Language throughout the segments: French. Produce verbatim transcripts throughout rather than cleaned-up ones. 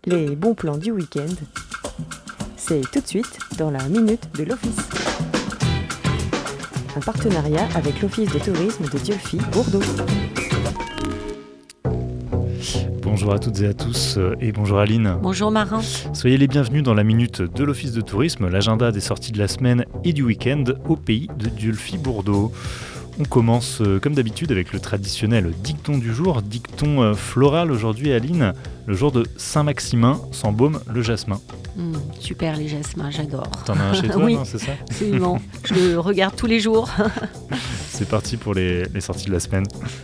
Les bons plans du week-end, c'est tout de suite dans la Minute de l'Office. Un partenariat avec l'Office de tourisme de Dieulefit, Bourdeaux. Bonjour à toutes et à tous et bonjour Aline. Bonjour Marin. Soyez les bienvenus dans la Minute de l'Office de tourisme, l'agenda des sorties de la semaine et du week-end au pays de Dieulefit, Bourdeaux. On commence euh, comme d'habitude avec le traditionnel dicton du jour, dicton euh, floral aujourd'hui Aline, le jour de Saint-Maximin, s'embaume le jasmin. Mmh, super les jasmins, j'adore. T'en as un chez toi, oui, non, c'est ça ? Absolument, je le regarde tous les jours. C'est parti pour les, les sorties de la semaine.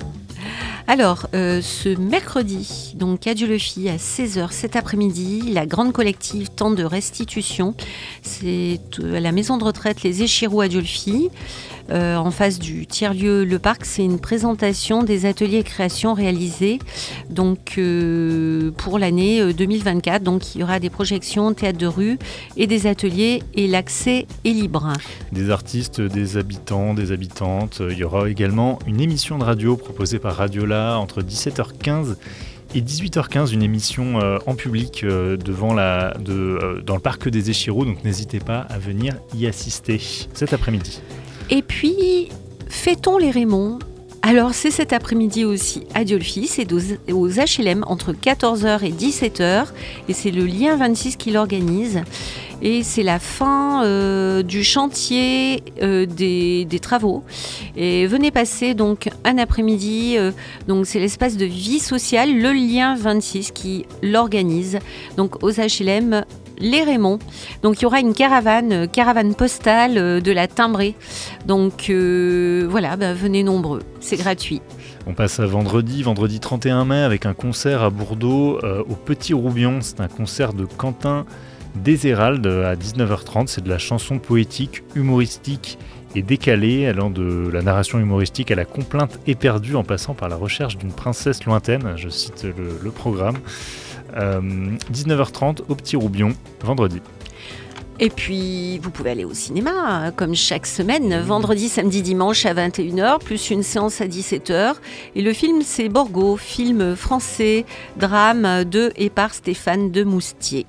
Alors, euh, ce mercredi, donc à Dieulefit, à seize heures cet après-midi, la grande collective Temps de restitution, c'est à la maison de retraite Les Échirous à Dieulefit, euh, en face du tiers-lieu Le Parc. C'est une présentation des ateliers et créations réalisés donc, euh, pour l'année deux mille vingt-quatre. Donc, il y aura des projections, théâtre de rue et des ateliers et l'accès est libre. Des artistes, des habitants, des habitantes. Il y aura également une émission de radio proposée par Radiola entre dix-sept heures quinze et dix-huit heures quinze, une émission euh, en public euh, devant la, de, euh, dans le parc des Échirous, donc n'hésitez pas à venir y assister cet après-midi. Et puis, fêtons les Raymonds. Alors, c'est cet après-midi aussi à Dieulefit, c'est aux, aux H L M entre quatorze heures et dix-sept heures, et c'est le Lien vingt-six qui l'organise. Et c'est la fin euh, du chantier euh, des, des travaux. Et venez passer donc un après-midi, euh, donc c'est l'espace de vie sociale, le Lien vingt-six qui l'organise, donc aux H L M Les Raymonds. Donc il y aura une caravane, caravane postale euh, de la timbrée. Donc euh, voilà, bah, venez nombreux, c'est gratuit. On passe à vendredi, vendredi trente et un mai, avec un concert à Bourdeaux euh, au Petit Roubion. C'est un concert de Quentin Dézéralde à dix-neuf heures trente. C'est de la chanson poétique, humoristique et décalée, allant de la narration humoristique à la complainte éperdue en passant par la recherche d'une princesse lointaine. Je cite le, le programme. Euh, dix-neuf heures trente au Petit Roubion, vendredi. Et puis, vous pouvez aller au cinéma, comme chaque semaine, vendredi, samedi, dimanche à vingt et une heures, plus une séance à dix-sept heures. Et le film, c'est Borgo, film français, drame de et par Stéphane de Moustier.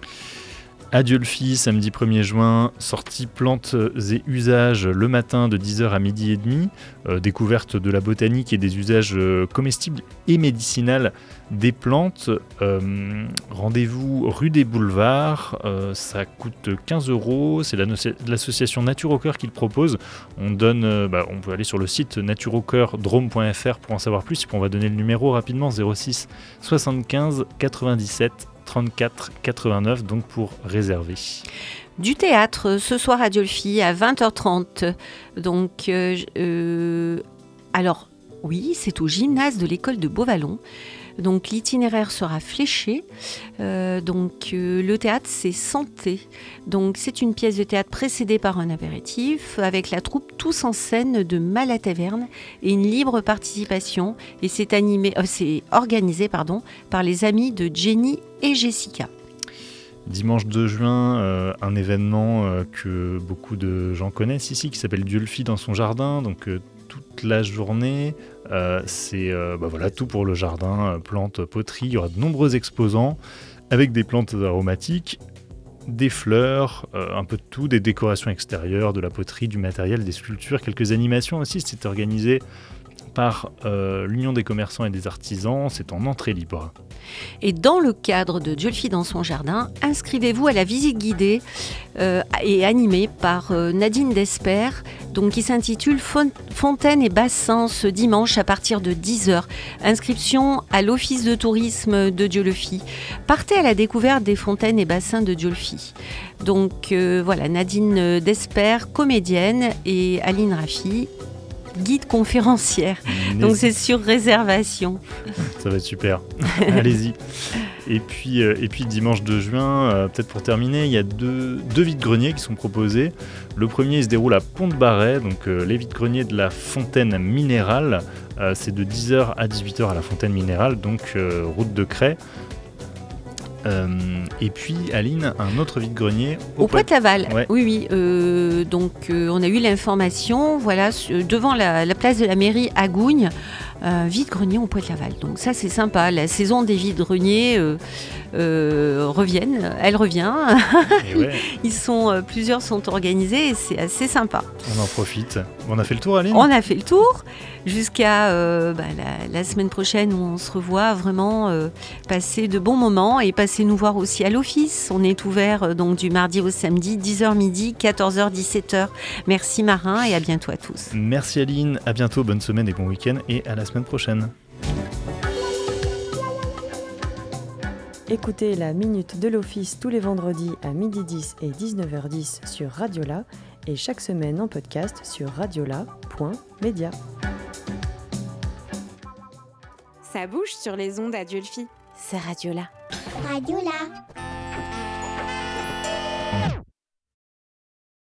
À Dieulefit, samedi premier juin, sortie plantes et usages le matin de dix heures à midi et demi, euh, découverte de la botanique et des usages euh, comestibles et médicinales des plantes. Euh, rendez-vous rue des Boulevards, euh, ça coûte quinze euros, c'est l'association Nature au Cœur qui le propose. On, donne, euh, bah, on peut aller sur le site nature au cœur drôme point f r pour en savoir plus, et puis on va donner le numéro rapidement, zéro six soixante-quinze quatre-vingt-dix-sept trente-quatre quatre-vingt-neuf, donc pour réserver. Du théâtre ce soir à Dieulefit à vingt heures trente. Donc, euh, euh, alors oui, c'est au gymnase de l'école de Beauvallon. Donc l'itinéraire sera fléché. Euh, donc euh, le théâtre, c'est Santé. Donc c'est une pièce de théâtre précédée par un apéritif avec la troupe Tous en scène de Malataverne et une libre participation. Et c'est animé, euh, c'est organisé pardon, par les amis de Jenny et Jessica. Dimanche deux juin, euh, un événement euh, que beaucoup de gens connaissent ici, qui s'appelle Dieulefit dans son jardin. Donc euh, toute la journée, euh, c'est euh, bah voilà, tout pour le jardin, euh, plantes, poterie. Il y aura de nombreux exposants avec des plantes aromatiques, des fleurs, euh, un peu de tout, des décorations extérieures, de la poterie, du matériel, des sculptures, quelques animations aussi. C'est organisé par euh, l'Union des commerçants et des artisans, c'est en entrée libre. Et dans le cadre de Dieulefit dans son jardin, inscrivez-vous à la visite guidée euh, et animée par euh, Nadine Desper, donc qui s'intitule Fontaines et bassins ce dimanche à partir de dix heures. Inscription à l'Office de tourisme de Dieulefit. Partez à la découverte des fontaines et bassins de Dieulefit. Donc euh, voilà, Nadine Desper, comédienne, et Aline Raffi, guide conférencière. Donc c'est sur réservation. Ça va être super. Allez-y. Et puis, euh, et puis dimanche deux juin, euh, peut-être pour terminer, il y a deux, deux vides-greniers qui sont proposés. Le premier il se déroule à Pont-de-Barret, donc euh, les vides-greniers de la fontaine minérale. Euh, c'est de dix heures à dix-huit heures à la fontaine minérale, donc euh, route de Cray. Euh, et puis Aline, un autre vide-grenier au, au Poitavale. Ouais. Oui, oui. Euh, donc euh, on a eu l'information, voilà, devant la, la place de la mairie à Gougne, euh, vide-grenier au Poitou-Laval. Donc ça c'est sympa, la saison des vide-greniers euh, euh, reviennent, elle revient. Et ouais, Ils sont, euh, plusieurs sont organisés et c'est assez sympa. on en profite. On a fait le tour, Aline ? On a fait le tour jusqu'à euh, bah, la, la semaine prochaine où on se revoit, vraiment euh, passer de bons moments et passer nous voir aussi à l'office. On est ouvert euh, donc du mardi au samedi, dix heures midi, quatorze heures, dix-sept heures. Merci Marin et à bientôt à tous. Merci Aline, à bientôt, bonne semaine et bon week-end et à la semaine prochaine. Écoutez la Minute de l'Office tous les vendredis à midi dix et dix-neuf heures dix sur Radiola et chaque semaine en podcast sur radiola point media. Ça bouge sur les ondes Adulphi. C'est Radiola. Radiola.